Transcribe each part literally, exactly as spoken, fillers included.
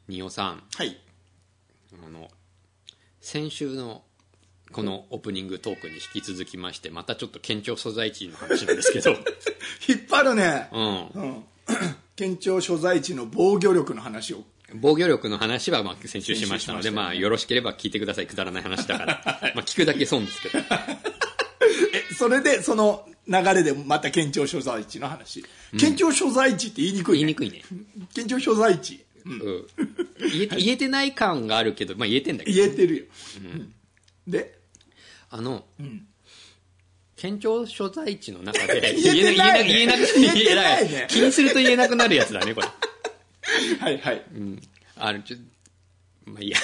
仁尾さん、 はい。 あの先週のこのオープニングトークに引き続きまして、またちょっと県庁所在地の話なんですけど引っ張るね。 うん、 うん、県庁所在地の防御力の話を。 防御力の話はまあ先週しましたので、まあよろしければ聞いてください。くだらない話だからまあ聞くだけ損ですけどえ、それでその流れでまた県庁所在地の話、うん、県庁所在地って言いにくいね。 言いにくいね。 県庁所在地、うんうん、 言え、言えてない感があるけど、まあ言えてんだけど、 言えてるよ、 うん、 であの、 うん、 県庁所在地の中で言えてない、ね、 言えなく言えない、ね、気にすると言えなくなるやつだねこれはいはい、 うん、あのちょまあいいや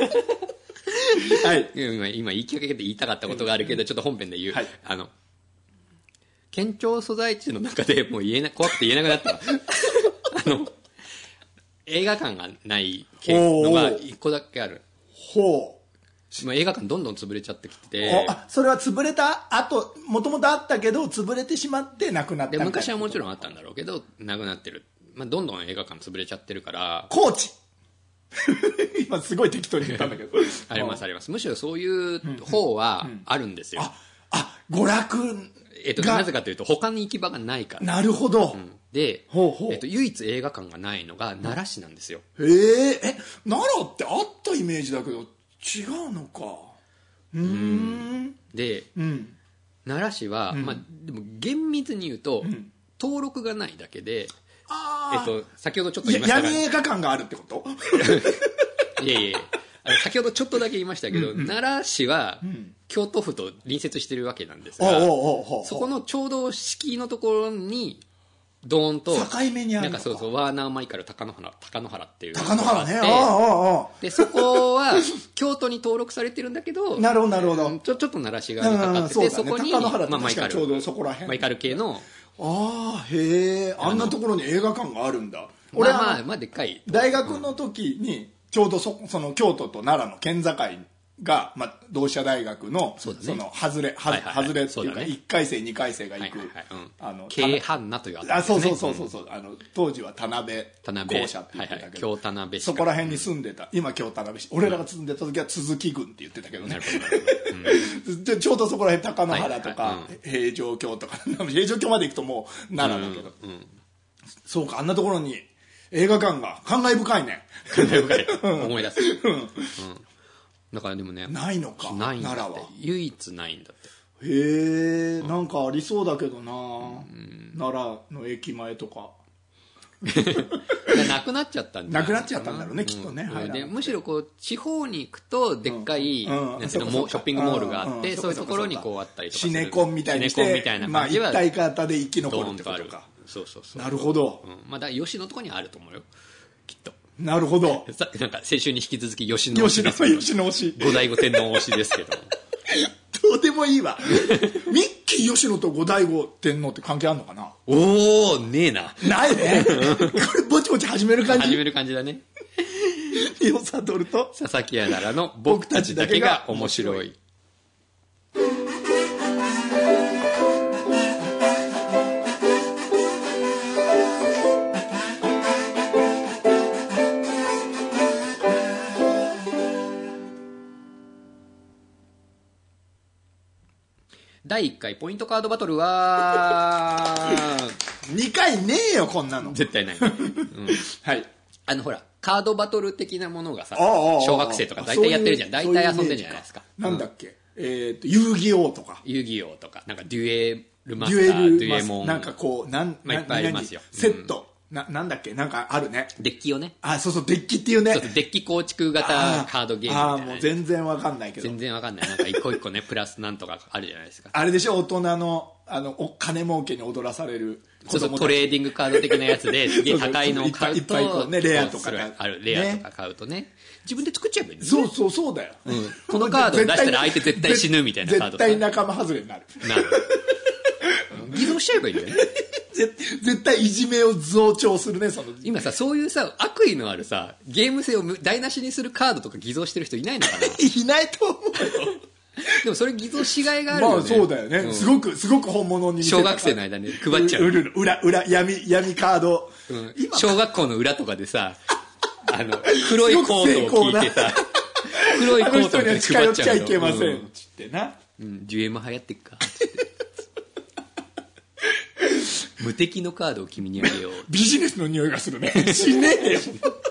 はい今今言いかけて言いたかったことがあるけど、ちょっと本編で言う、はい、あの県庁所在地の中でもう言えな怖くて言えなくなったあの映画館がないのが一個だけある。 ほう。 まあ、映画館どんどん潰れちゃってきてて、 あ、それは潰れた後、もともとあったけど潰れてしまってなくなった。 で昔はもちろんあったんだろうけどなくなってる、まあ、どんどん映画館潰れちゃってるから。 高知今すごい適当に言ったんだけどありますあります。むしろそういう方はあるんですよ、 うんうんうん、ああ娯楽えっと、なぜかというと他に行き場がないから。 なるほど、 うん、でほうほう、 えっと、唯一映画館がないのが奈良市なんですよ。 へええ奈良ってあったイメージだけど違うのか。うーんで、うん、奈良市は、うん、まあ、でも厳密に言うと、うん、登録がないだけで、 あ、 えっと、先ほどちょっと言いましたが闇映画館があるってこといやいやあの先ほどちょっとだけ言いましたけど、うんうん、奈良市は京都府と隣接してるわけなんですが、 うん、 そこのちょうど敷居のところにドーンと境目にあるのか。 なんかそうそうワーナーマイカル貴乃花貴乃原っていう貴乃原ね、ああああでそこは京都に登録されてるんだけどなるほどなるほど、 ちょちょっと奈良市側にかかってて、うんうん そ, ね、そこに、 貴乃原ってまあ、マイカルちょうどそこら辺マイカル系のああへえあんなところに映画館があるんだ。 俺は、まあ、まあまあでっかい大学の時にちょうど そ, その京都と奈良の県境が、まあ、同志社大学 の, そ, ね、その外れ、はいはいはい、外れっていうかいっかい生にかい生が行く京阪奈というあたり、 ね、あそうそうそうそうそう、うん、あの当時は田辺校舎って言ってたけど、はいはい、 京田辺市そこら辺に住んでた、うん、今京田辺市、俺らが住んでた時は続き郡って言ってたけどね、うん、でちょうどそこら辺貴乃花とか、はいはい、平城京とか平城京まで行くともう奈良だけど、うんうん、そうかあんなところに映画館が感慨深いね。 感慨深い思い出す、うんうん、だからでもねないのかないんだって、奈良は唯一ないんだって。 へえ、んなんかありそうだけどな、うん、奈良の駅前とかなくなっちゃったんだなくなっちゃったんだろうね、うん、きっとね、 うん、でむしろこう地方に行くとでっかい、うんうん、なんていうのショッピングモールがあって、うん、そういうところにこうあったりとかするシネコンみたいにしてシネコンみたいな感じは、 まあ、一体型で生き残るってことか。 そうそうそう、 なるほど、 うん、まあだ吉のとこにあると思うよきっと。 なるほど。 なんか先週に引き続き吉野推しですけど、 吉野推し後醍醐天皇推しですけどどうでもいいわミッキー吉野と後醍醐天皇って関係あるのかな。 おおねえなないねこれぼちぼち始める感じ始める感じだね。 伊尾悟と佐々木やならの僕たちだけが面白い。だいいっかいポイントカードバトルはにかいねえよこんなの絶対ない、うん、 はいあのほらカードバトル的なものがさ小学生とか大体やってるじゃん。大体遊んでるじゃないですか。 なんだっけ、うん、えー、と遊戯王とか遊戯王とかなんかデュエルマスターデュエモンなんかこうなん、 まあ、いっぱいありますよ。 セット、うんな, なんだっけなんかあるね。 デッキをね。 あ、そうそうデッキっていうね。 そうそうデッキ構築型カードゲームみたいな、ね、 ああもう全然わかんないけど。 全然わかんない。なんか一個一個ねプラスなんとかあるじゃないですか。 あれでしょ大人のあのお金儲けに踊らされる。 そうそうトレーディングカード的なやつですげえ高いのを買うといっぱいいっぱいこうねレアとかあるレアとか買うとね自分で作っちゃえばいいんだよね。そうそうそうだよ、 うん、このカードを出したら相手絶対死ぬみたいなカード絶対仲間外れになるなる偽造しちゃえばいいんだよね絶対いじめを増長するね。その今さそういうさ悪意のあるさゲーム性を台無しにするカードとか偽造してる人いないのかないないと思うよでもそれ偽造しがいがあるよね。 まあそうだよね、うん、すごくすごく本物に見せた小学生の間に配っちゃう。 裏裏闇闇カード、 うん、小学校の裏とかでさあの黒いコートを着てさ黒いコートを着て配っちゃうの。あの人には近寄っちゃいけませんっつってな、うん、ジュエム流行ってっかって無敵のカードを君にあげよう。 ビジネスの匂いがするね。しねえよ。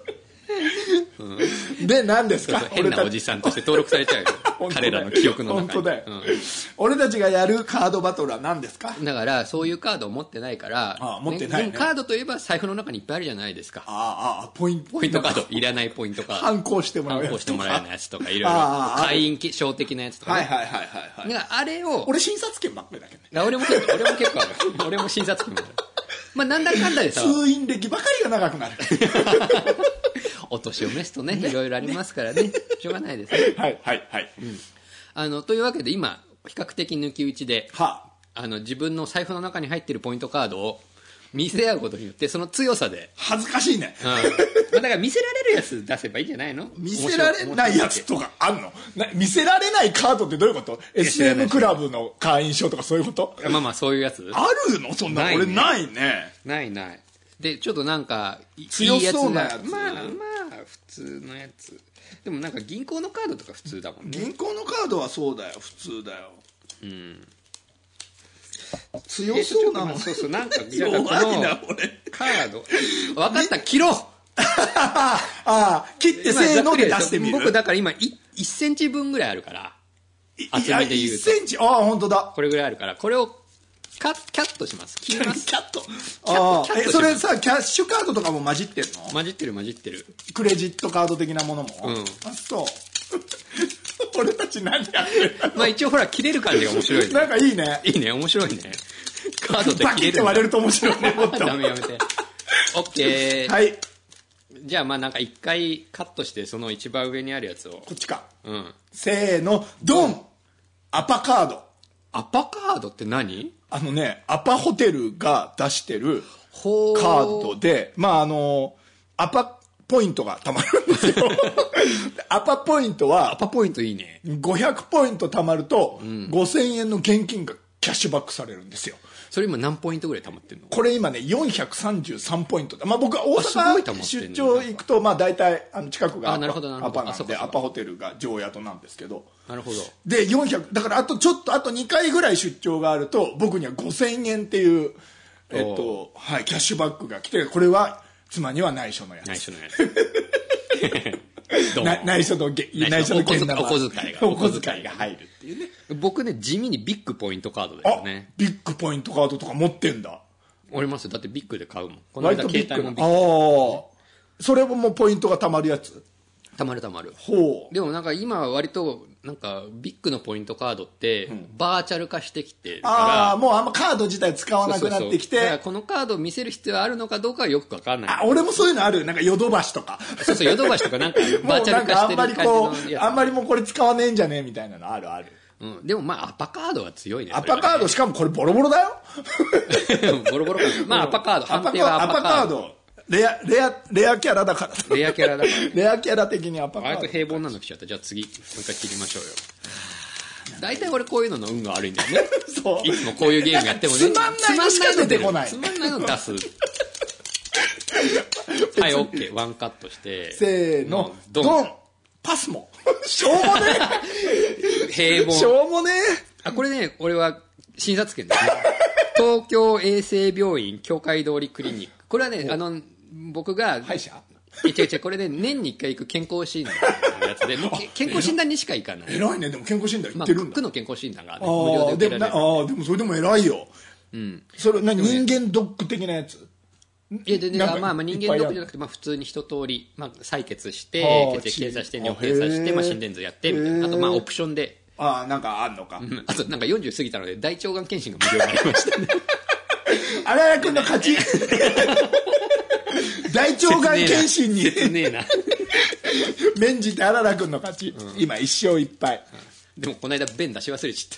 うん、で何ですか。 そうそう変なおじさんとして登録されちゃうよ。彼らの記憶の中に。 本当だよ、うん、俺たちがやるカードバトルは何ですか。 だからそういうカードを持ってないから。 ああ持ってないね。 カードといえば財布の中にいっぱいあるじゃないですか。 ああポイントポイントカードいらないポイントカード反抗してもらうやつとか反抗してもらうようなやつとかいろいろ会員証的なやつとか、ね、 はいはいはいはい、はい、 あれを俺診察券ばっかりだけどね。 俺も結構俺も結構ある。俺も診察券もある。まあなんだかんだでさ通院歴ばかりが長くなる。 お年を召すとねいろいろありますからねしょうがないですね。 はいはいはい、 うん、あのというわけで今比較的抜き打ちで、はあ、あの自分の財布の中に入っているポイントカードを見せ合うことによってその強さで恥ずかしいね、 うん、だから見せられるやつ出せばいいんじゃないの。 見せられないやつとかあんの。見せられないカードってどういうこと。 エスエム クラブの会員証とかそういうこと。 まあまあそういうやつあるの。そんな俺ないね。 ないないでちょっとなんか強そうなやつ。 まあまあ普通のやつでもなんか銀行のカードとか普通だもんね。 銀行のカードはそうだよ普通だよ。うん強そうなの。 そうそうなんか弱いな俺。 カード分かった切ろう。 ああ切ってせーので出してみる。 僕だから今いっセンチ分ぐらいあるから厚みで言うといっセンチ。ああ本当だ。 これぐらいあるからこれをカッキャットします。切ります。 キャット。ああえそれさキャッシュカードとかも混じってるの。 混じってる混じってる。 クレジットカード的なものも。うん。あそう。俺たち何やってるの。 まあ一応ほら切れる感じが面白い、ね、 なんかいいね。 いいね面白いね。カードで切れる。 バキって割れると面白いね。 ダメやめて。オッケー。 はい。 じゃあまあなんか一回カットしてその一番上にあるやつを。 こっちか。 うん。 せーのドン。アパカード。 アパカードって何？ あのねアパホテルが出してるカードで、まああのアパポイントがたまるんですよ。アパポイントはアパポイントいいね。 ごひゃくポイントたまると、うん、ごせんえんの現金がキャッシュバックされるんですよ。 それ今何ポイントぐらいたまってるの？これ今ねよんひゃくさんじゅうさんポイントだ。まあ僕は大阪出張行くとまあ大体あの近くがアパ、アパなんでアパホテルが常宿なんですけど。 なるほど。 でよんひゃくだからあとちょっとあとにかいぐらい出張があると僕にはごせんえんっていうえっとはいキャッシュバックが来て、これは妻には内緒のやつ。 内緒のやつ。 内緒の内緒の現金お小遣いがお小遣いが入るっていうね。 僕ね地味にビッグポイントカードだよね。 ビッグポイントカードとか持ってんだ。 おりますよ。だってビッグで買うもん。この間携帯もビッグ、 ああそれももうポイントがたまるやつ。 たまるたまる。 ほう。 でもなんか今は割となんかビッグのポイントカードってバーチャル化してきてるから、うん、 ああもうあんまカード自体使わなくなってきて、そうそうそう、 だからこのカードを見せる必要あるのかどうかはよく分かんない。 あ俺もそういうのある。なんかヨドバシとか。 そうそうヨドバシとかなんかバーチャル化してる感じのやつ。 あんまりもうこれ使わねえんじゃねえみたいなのあるある。 うん、でもまあアパカードは強いね。 アパカードしかもこれボロボロだよ。 ボロボロか。まあアパカード判定はアパカード。 レア、レア、レアキャラだから。 レアキャラだから。 レアキャラ的にアパカード。 あれと平凡なの来ちゃった。じゃあ次、もう一回切りましょうよ。大体俺こういうのの運が悪いんだよね。 そう。 いつもこういうゲームやってもね。 つまんないのしか出てこない。 つまんないの出す。はい、オッケー。ワンカットして。 せーの。ドン。パスモ。しょうもねえ。平凡。 しょうもねえ。 あ、 これね、俺は診察券ですね。東京衛生病院協会通りクリニック。これはね、あの、僕が、 歯医者違う違う、これで年にいっかい行く健康診断のやつで、もう健康診断にしか行かない。 偉いね、でも健康診断行ってるんだ。まあ、 区の健康診断が、ね、無料で受けられる。 ああ、でもそれでも偉いよ。うん。それ、何、人間ドック的なやつ？ いや、で、で、まあまあ人間ドックじゃなくて、まあ普通に一通り、まあ採血して、血液検査して、尿検査して、まあ心電図やって、みたいな。あとまあオプションで。 ああ、なんかあんのか。 うん。あとなんかよんじゅう過ぎたので、大腸がん検診が無料になりましたね。 あららくんの勝ち。大腸がん検診に切ねえな免じてあららくんの勝ち、うん、今一勝一敗、 うん、でもこの間便出し忘れち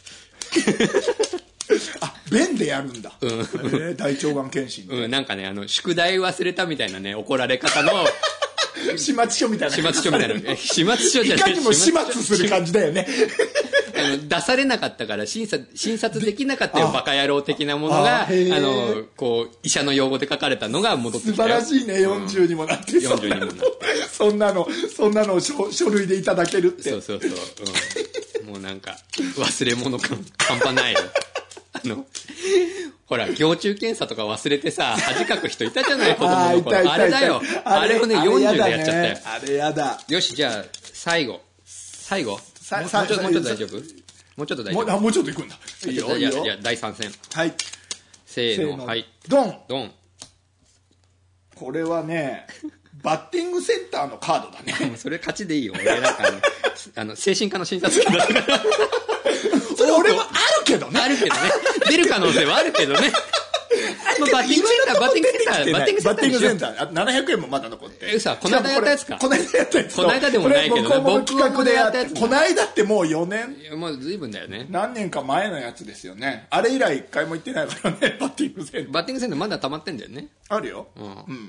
ゃったあ便でやるんだ、 うんえー、大腸がん検診、 うん、なんかねあの宿題忘れたみたいなね怒られ方の始末書みたいな始末書みたいな始末書じゃないいかにも始末する感じだよねあの出されなかったから審査診察できなかったよバカ野郎的なものがあのこう医者の用語で書かれたのが戻ってきたよ。 素晴らしいね。よんじゅうにもなって、うん、よんじゅうにもなってそんなのそんなのを 書, 書類でいただけるって。 そうそうそう、うん、もうなんか忘れ物感半端ないよ。あのほら蟯虫検査とか忘れてさ恥かく人いたじゃない子供の頃。 あ, あれだよ。あれをねよんじゅうでやっちゃったよ。 あれやだ。 よしじゃあ最後最後もうちょっともうちょっと大丈夫。もうちょっと大丈夫。 もうちょっといくんだ。 いいよいいよ。じゃあだいさん戦。 はいせーの。はい。 ドンドン。 これはねバッティングセンターのカードだね。 それ勝ちでいいよ。俺なんかあのあの精神科の診察機だからそれ俺もあるけどね。 あるけどね。出る可能性はあるけどね。バッティングセンター、バッティングセンター、バッティングセンター。 バッティングセンター。ななひゃくえんもまだ残って。 え、さ、この間やったやつか。 この間やったやつ。 この間でもないけどね。 僕企画でやったやつ。この間ってもうよねん。 いや、もう随分だよね。 何年か前のやつですよね。あれ以来一回も行ってないからね、バッティングセンター。 バッティングセンターまだ溜まってんだよね。 あるよ。うん。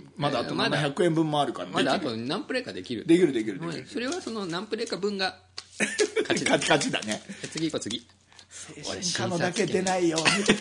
まだあとななひゃくえんぶんもあるからね。 まだあと何プレイかできる。 できるできるできる。 それはその何プレイか分が勝ちだ。勝ちだね。 次行こう次。 精神科のだけ出ないように。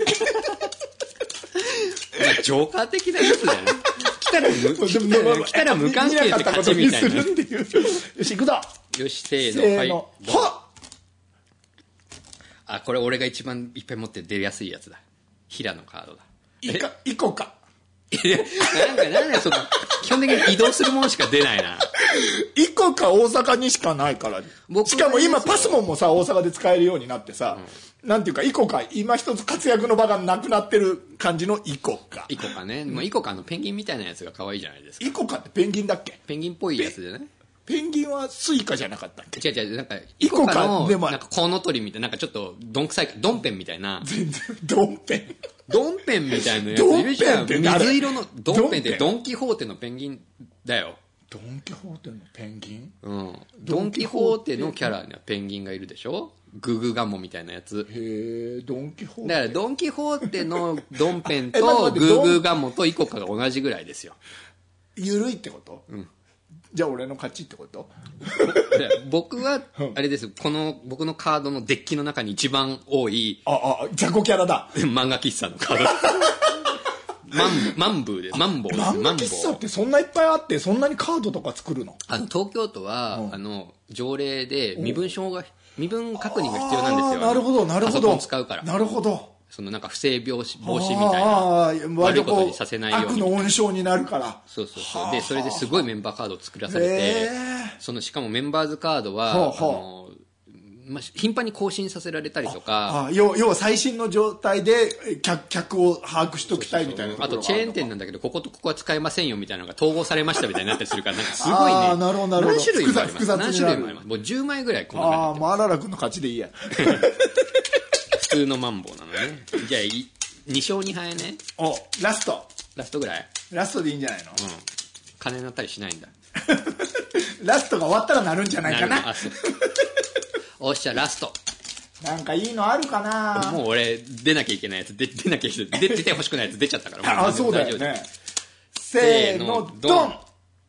ジョーカー的なやつだよね。来たら無来たら無関係って勝ちみたいな。よし行くぞ。 よしせーの。はい。 はっ。 あ、これ俺が一番いっぱい持って出やすいやつだ。平のカードだ。 いか行こうか。 いやなんかなんだその基本的に移動するものしか出ないな。 いこか大阪にしかないから。しかも今パスモンもさ大阪で使えるようになってさ、うん、なんていうかいこか今一つ活躍の場がなくなってる感じのいこか。 いこかね。もういこかのペンギンみたいなやつが可愛いじゃないですか。 いこかってペンギンだっけ。 ペンギンっぽいやつじゃない。 ペンギンはスイカじゃなかったっけ。 違う違うなんかイコカのなんかコウノトリみたいななんかちょっとどんくさいドンペンみたいな。 全然ドンペン。 ドンペンみたいなやついるじゃん。水色のドンペンってドンキホーテのペンギンだよ。 ドンキホーテのペンギン。 うん。ドンキホーテのキャラにはペンギンがいるでしょ。ググガモみたいなやつ。 へえ、ドンキホーテ。 だからドンキホーテのドンペンとググガモとイコカが同じぐらいですよ。 ゆるいってこと。 うん。 じゃあ俺の勝ちってこと。 僕はあれです。この僕のカードのデッキの中に一番多いああ雑魚キャラだ。 漫画喫茶のカード。マンマンブーです。マンボウです。 漫画喫茶ってそんないっぱいあってそんなにカードとか作るの。 あの東京都は、うん、あの条例で身分証が身分確認が必要なんですよ。 なるほどなるほど。パソコン使うから。 なるほど。 そのなんか不正防止防止みたいな悪いことにさせないように悪の温床になるから。 そうそうそうでそれですごいメンバーカードを作らされて、そのしかもメンバーズカードは、はあはあ、あのまあ、頻繁に更新させられたりとか、 ああ 要, 要は最新の状態で 客, 客を把握しときたいみたいな。 あとチェーン店なんだけどこことここは使えませんよみたいなのが統合されましたみたいになったりするからなんかすごいね。 あなるほどなるほど。 何種類もあります。何種類もあります。もうじゅうまいぐらいこんな感じ。 ああもうあららくんの勝ちでいいや。 普通のマンボウなのね。じゃあに勝に敗ね。 おラストラストぐらいラストでいいんじゃないの。うん金になったりしないんだ。 ラストが終わったらなるんじゃないかな。 あそうおっしゃラストなんかいいのあるかな。 もう俺出なきゃいけないやつで出なきゃいけない出てほしくないやつ出ちゃったから。 あそうだよね。せーのドン。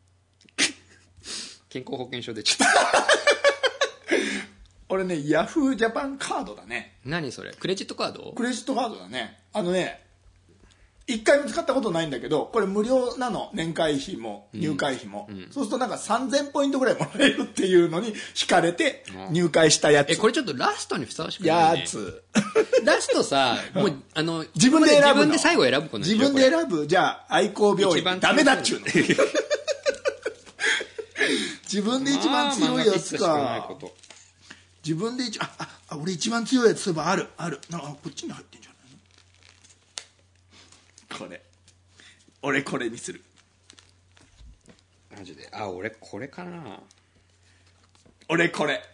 健康保険証出ちゃった俺ねヤフージャパンカードだね。 何それクレジットカード。 クレジットカードだね。あのね一回も使ったことないんだけどこれ無料なの。年会費も入会費も、うんうん、そうするとなんかさんぜんポイントぐらいもらえるっていうのに惹かれて入会したやつ。 えこれちょっとラストにふさわしくないね。 やつラストさもうあの自分で選ぶの。 自分で最後選ぶことにしよう。 自分で選ぶ。じゃあ愛好病院ダメだっちゅうの。自分で一番強いやつか。自分で一ああ俺一番強いやつそういえばあるあるなんかこっちに入ってんじゃないの。これ俺これにする。 マジであ俺これかな。 俺これ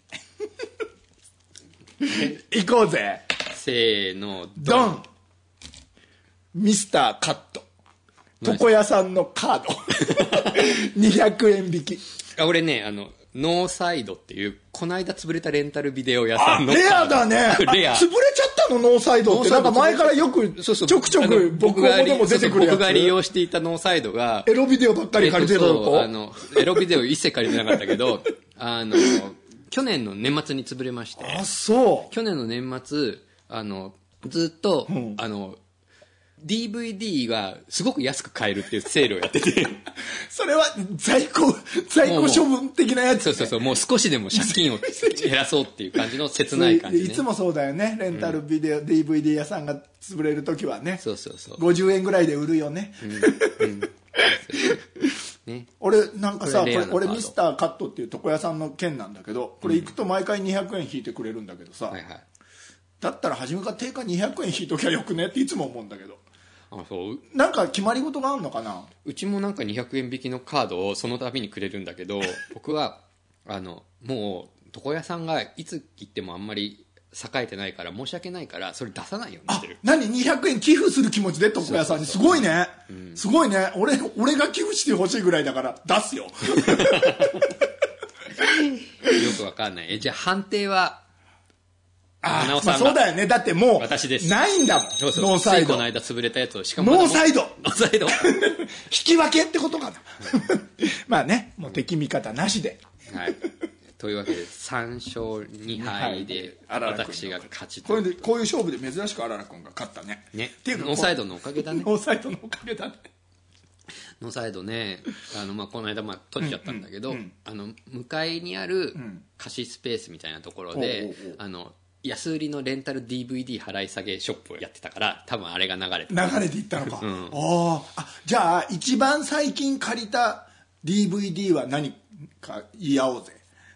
行こうぜ。 せーのドン。ミスターカット床屋さんのカードにひゃくえん引き。 あ俺ねあのノーサイドっていうこの間潰れたレンタルビデオ屋さんのレアだね。 レア潰れちゃったのノーサイドって。なんか前からよくちょくちょく僕がでも出てくるやつ。 僕が利用していたノーサイドがエロビデオばっかり借りてたのと、 あのエロビデオ一切借りてなかったけどあの去年の年末に潰れまして。 あ、そう。 去年の年末、あの、ずっと、 うん、 あの、ディーブイディー がすごく安く買えるっていうセールをやってて。 それは在庫、在庫処分的なやつ、ね、 そうそうそう、もう少しでも借金を減らそうっていう感じの切ない感じ、ね。 いつもそうだよね。レンタルビデオ、うん、ディーブイディー 屋さんが潰れるときはね。 そうそうそう。 ごじゅうえんぐらいで売るよね。うん。うんね、俺なんかさ、これ俺ミスターカットっていう床屋さんの件なんだけど、これ行くと毎回にひゃくえん引いてくれるんだけどさ、うんはいはい、だったら初めから定価にひゃくえん引いときゃよくねっていつも思うんだけど。 あ、そうなんか決まり事があるのかな。 うちもなんかにひゃくえん引きのカードをその度にくれるんだけど僕はあのもう床屋さんがいつ行ってもあんまり栄えてないから申し訳ないからそれ出さないようにしてる。 あ、何にひゃくえん寄付する気持ちで床屋さんに。すごいね、うん、すごいね。俺俺が寄付してほしいぐらいだから出すよよくわかんない。えじゃあ判定はああ、まあ、そうだよね。だってもう私ですないんだもん。 そうそうノーサイド。 この間潰れたやつをしかもノーサイド。 ノーサイド。 引き分けってことかな。まあね、もう敵味方なしで。 はい。というわけでさんしょうにはいで私が勝ち。 これでこういう勝負で珍しくあらら君が勝ったね。 ね。っていうかノーサイドのおかげだね。 ノーサイドのおかげだね。 ノーサイドね、あのまあこの間まあ取っちゃったんだけど、うんうん、あの向かいにある貸しスペースみたいなところで、うん、あの。安売りのレンタル ディーブイディー 払い下げショップをやってたから多分あれが流れて流れていったのか、うん、ああじゃあ一番最近借りた ディーブイディー は何か言い合おうぜ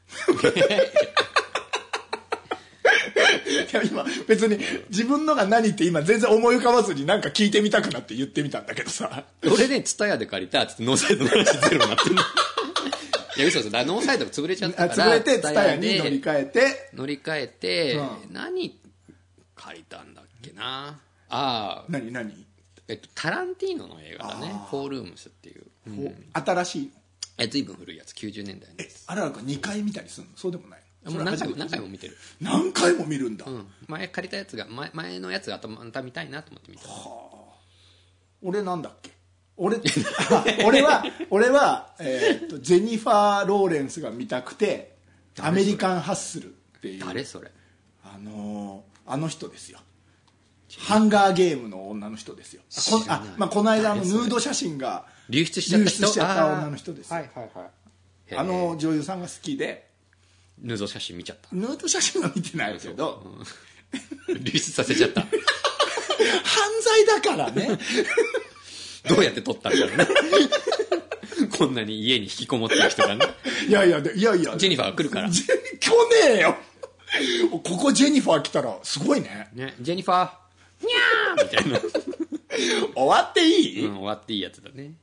いや今別に自分のが何って今全然思い浮かばずに何か聞いてみたくなって言ってみたんだけどさ俺ねツタヤで借りたってノーサイドの話ゼロになってるいや嘘嘘だノーサイドが潰れちゃったから潰れてツタヤに乗り換えて乗り換えて、うん、何借りたんだっけなあ何何えっとタランティーノの映画だねフォールームスっていう、 うん、新しいえ随分古いやつきゅうじゅうねんだいのやつ。 えあららかにかい見たりするの？そうでもないもう何回も何回も見てる。 何回も見るんだ、 うん、前借りたやつが 前, 前のやつがまた見たいなと思って見た。はあ、 俺なんだっけ俺俺は俺は、えー、とジェニファー・ローレンスが見たくてアメリカン・ハッスルっていう誰それあのー、あの人ですよハンガーゲームの女の人ですよこ, あ、まあ、この間のヌード写真が流出しちゃった人流出しちゃった女の人ですよ。 はいはいはい、 あの女優さんが好きでヌード写真見ちゃった。 ヌード写真は見てないけど、 うん、流出させちゃった犯罪だからねどうやって撮ったんだろうねこんなに家に引きこもってる人がねいやいやいやいやジェニファーが来るから来ねえよここジェニファー来たらすごい ね, ねジェニファーにゃーみたいな終わっていい、 うん、終わっていいやつだね。